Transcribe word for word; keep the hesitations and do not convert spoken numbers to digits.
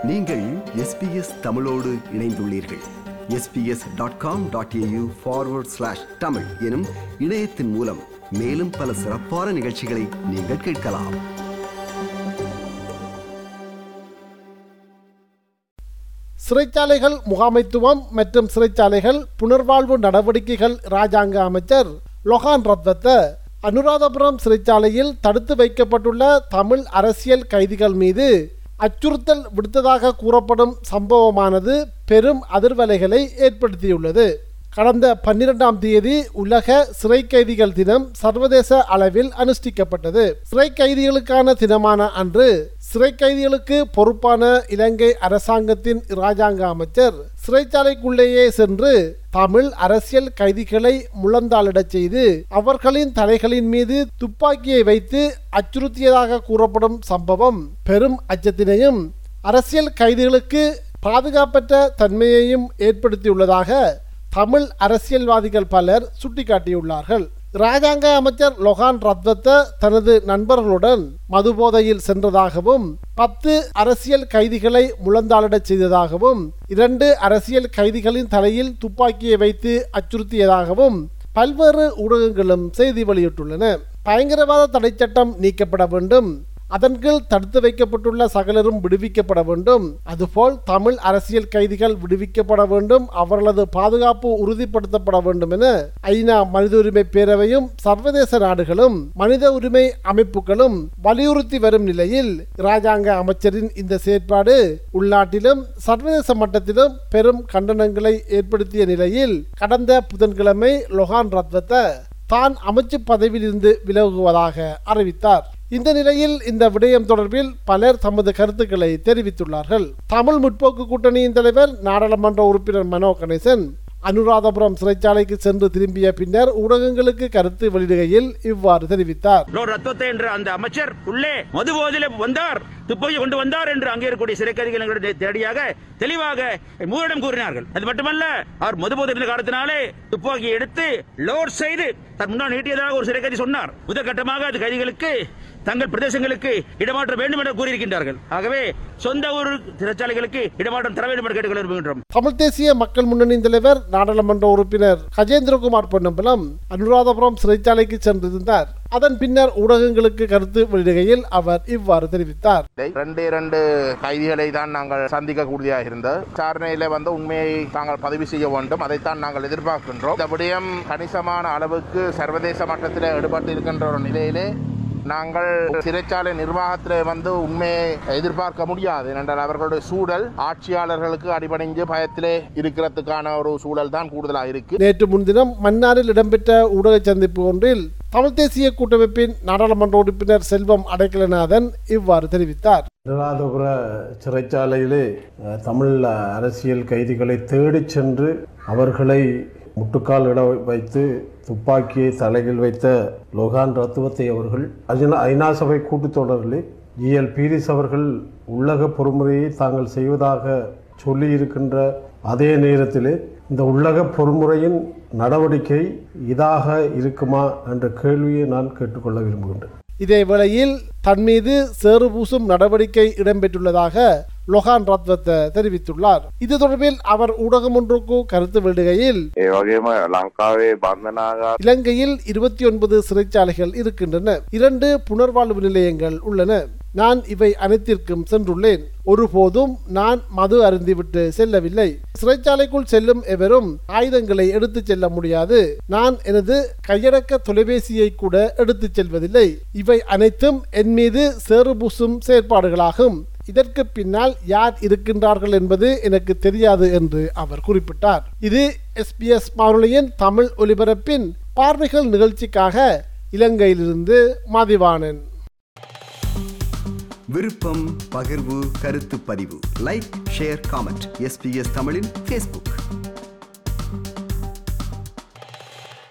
நீங்கள் எஸ்பிஎஸ் தமிழோடு இணைந்துள்ளீர்கள். SBS dot com dot AU forward slash Tamil எனும் இணையத்தின் மூலம் மேலும் பல சிறப்பான நிகழ்ச்சிகளை நீங்கள் கேட்கலாம். சிறைச்சாலைகள் முகாமைத்துவம் மற்றும் சிறைச்சாலைகள் புனர்வாழ்வு நடவடிக்கைகள் இராஜாங்க அமைச்சர் லொஹான் ரத்வத்த அனுராதபுரம் சிறைச்சாலையில் தடுத்து வைக்கப்பட்டுள்ள தமிழ் அரசியல் கைதிகள் மீது அச்சுறுத்தல் விடுத்ததாக கூறப்படும் சம்பவமானது பெரும் அதிர்வலைகளை ஏற்படுத்தியுள்ளது. கடந்த பன்னிரெண்டாம் தேதி உலக சிறை கைதிகள் தினம் சர்வதேச அளவில் அனுஷ்டிக்கப்பட்டது. சிறை கைதிகளுக்கான தினமான அன்று சிறை கைதிகளுக்கு பொறுப்பான இலங்கை அரசாங்கத்தின் இராஜாங்க அமைச்சர் சிறைச்சாலைக்குள்ளேயே சென்று தமிழ் அரசியல் கைதிகளை முழந்தாளிடச் செய்து அவர்களின் தலைகளின் மீது துப்பாக்கியை வைத்து அச்சுறுத்தியதாக கூறப்படும் சம்பவம் பெரும் அச்சத்தினையும் அரசியல் கைதிகளுக்கு பாதுகாப்பற்ற தன்மையையும் ஏற்படுத்தியுள்ளதாக தமிழ் அரசியல்வாதிகள் பலர் சுட்டிக்காட்டியுள்ளார்கள். இராஜாங்க அமைச்சர் லொஹான் ரத்வத்த தனது நண்பர்களுடன் மதுபோதையில் சென்றதாகவும் பத்து அரசியல் கைதிகளை முழந்தாளிடச் செய்ததாகவும் இரண்டு அரசியல் கைதிகளின் தலையில் துப்பாக்கியை வைத்து அச்சுறுத்தியதாகவும் பல்வேறு ஊடகங்களும் செய்தி வெளியிட்டுள்ளன. பயங்கரவாத தடை சட்டம் நீக்கப்பட வேண்டும், அதன் கீழ் தடுத்து வைக்கப்பட்டுள்ள சகலரும் விடுவிக்கப்பட வேண்டும், அதுபோல் தமிழ் அரசியல் கைதிகள் விடுவிக்கப்பட வேண்டும், அவர்களது பாதுகாப்பு உறுதிப்படுத்தப்பட வேண்டும் என ஐநா மனித உரிமை பேரவையும் சர்வதேச நாடுகளும் மனித உரிமை அமைப்புகளும் வலியுறுத்தி வரும் நிலையில் இராஜாங்க அமைச்சரின் இந்த செயற்பாடு உள்நாட்டிலும் சர்வதேச மட்டத்திலும் பெரும் கண்டனங்களை ஏற்படுத்திய நிலையில் கடந்த புதன்கிழமை லொஹான் ரத்வத்த தான் அமைச்சு பதவியிலிருந்து விலகுவதாக அறிவித்தார். இந்த நிலையில் இந்த விடயம் தொடர்பில் பலர் தமது கருத்துக்களை தெரிவித்துள்ளார்கள். தமிழ் முற்போக்கு கூட்டணியின் தலைவர் நாடாளுமன்ற உறுப்பினர் மனோ கணேசன் அனுராதபுரம் சிறைச்சாலைக்கு சென்று திரும்பிய பின்னர் ஊடகங்களுக்கு கருத்து வெளியிடுகையில் இவ்வாறு தெரிவித்தார். ரத்வத்த என்ற அந்த அமைச்சர் உள்ளே மது போதையிலே வந்தார், துப்பாக்கி கொண்டு வந்தார் என்று அங்கே இருக்கக்கூடிய சிறை கைதிகள் தேடியாக தெளிவாக மூவரிடம் கூறினார்கள். அது மட்டுமல்ல, அவர் மது போதை இருந்த காரணத்தினாலே துப்பாக்கியை எடுத்து லோட் செய்து தன் முன்னால் நீட்டியதாக ஒரு சிறை கைதி சொன்னார். முதற்கட்டமாக அது கைதிகளுக்கு தங்கள் பிரதேசங்களுக்கு இடமாற்ற வேண்டும் என்று கூறியிருக்கின்றார்கள். ஆகவே சொந்த ஊர் சிறைச்சாலைகளுக்கு இடமாற்றம் தர வேண்டும் என்று கேட்டுக் கொள்கின்றோம். தமிழ் தேசிய மக்கள் முன்னணியின் தலைவர் நாடாளுமன்ற உறுப்பினர் கஜேந்திரகுமார் பொன்னம்பலம் அனுராதபுரம் சிறைச்சாலைக்கு சென்றிருந்தார். அதன் பின்னர் ஊடகங்களுக்கு கருத்து வெளியிடுகையில் அவர் இவ்வாறு தெரிவித்தார். இரண்டு இரண்டு கைதிகளை தான் நாங்கள் சந்திக்க கூடியதாக இருந்தது. விசாரணையில வந்து உண்மையை தாங்கள் பதிவு செய்ய வேண்டும், அதைத்தான் நாங்கள் எதிர்பார்க்கின்றோம். இந்த விடயம் கணிசமான அளவுக்கு சர்வதேச மட்டத்தில் ஈடுபட்டு இருக்கின்ற ஒரு நிலையிலே நாங்கள் சிறைச்சாலை நிர்வாகத்தில் வந்து உண்மையை எதிர்பார்க்க முடியாது. என்றால் அவர்களுடைய சூழல் ஆட்சியாளர்களுக்கு அடிபணிஞ்சு பயத்திலே இருக்கிறதுக்கான ஒரு சூழல் தான் கூடுதலாக இருக்கு. நேற்று முன்தினம் மன்னாரில் இடம்பெற்ற ஊடக சந்திப்பு ஒன்றில் தமிழ் தேசிய கூட்டமைப்பின் நாடாளுமன்ற உறுப்பினர் செல்வம் அடைக்கலநாதன் இவ்வாறு தெரிவித்தார். அனுராதபுர சிறைச்சாலையிலே தமிழ் அரசியல் கைதிகளை தேடிச் சென்று அவர்களை முட்டுக்கால் இட வைத்து துப்பாக்கியை தலையில் வைத்த லொஹான் ரத்வத்தை அவர்கள் ஐநா சபை கூட்டுத்தொடரில் ஜிஎல் பீரிஸ் அவர்கள் உள்ளக பொறுமுறையை தாங்கள் செய்வதாக சொல்லி இருக்கின்ற அதே நேரத்திலே இந்த உள்ளக பொறுமுறையின் நடவடிக்கை இதாக இருக்குமா என்ற கேள்வியை நான் கேட்டுக்கொள்ள விரும்புகின்றேன். இதே வேளையில் தன் மீது சேறு பூசும் நடவடிக்கை இடம்பெற்றுள்ளதாக லொஹான் ரத்வத்த தெரிவித்துள்ளார். இது தொடர்பில் அவர் ஊடகம் ஒன்றுக்கு கருத்து வெளியிடுகையில் இலங்கையில் இருபத்தி ஒன்பது சிறைச்சாலைகள் இருக்கின்றன, இரண்டு புனர்வாழ்வு நிலையங்கள் உள்ளன. நான் இவை அனைத்திற்கும் சென்றுள்ளேன். ஒருபோதும் நான் மது அருந்திவிட்டு செல்லவில்லை. சிறைச்சாலைக்குள் செல்லும் எவரும் ஆயுதங்களை எடுத்துச் செல்ல முடியாது. நான் எனது கையடக்க தொலைபேசியை கூட எடுத்துச் செல்வதில்லை. இவை அனைத்தும் என் மீது சேறு பூசும் செயற்பாடுகளாகும். இதற்கு பின்னால் யார் இருக்கின்றார்கள் என்பது எனக்கு தெரியாது என்று அவர் குறிப்பிட்டார். இது எஸ்பிஎஸ் வானொலியின் தமிழ் ஒலிபரப்பின் பார்வைகள் நிகழ்ச்சிக்காக இலங்கையிலிருந்து மதிவாணன். விருப்பம், பகிர்வு, கருத்து பதிவு, லைக், ஷேர், காமெண்ட். எஸ்பிஎஸ் தமிழின் ஃபேஸ்புக்.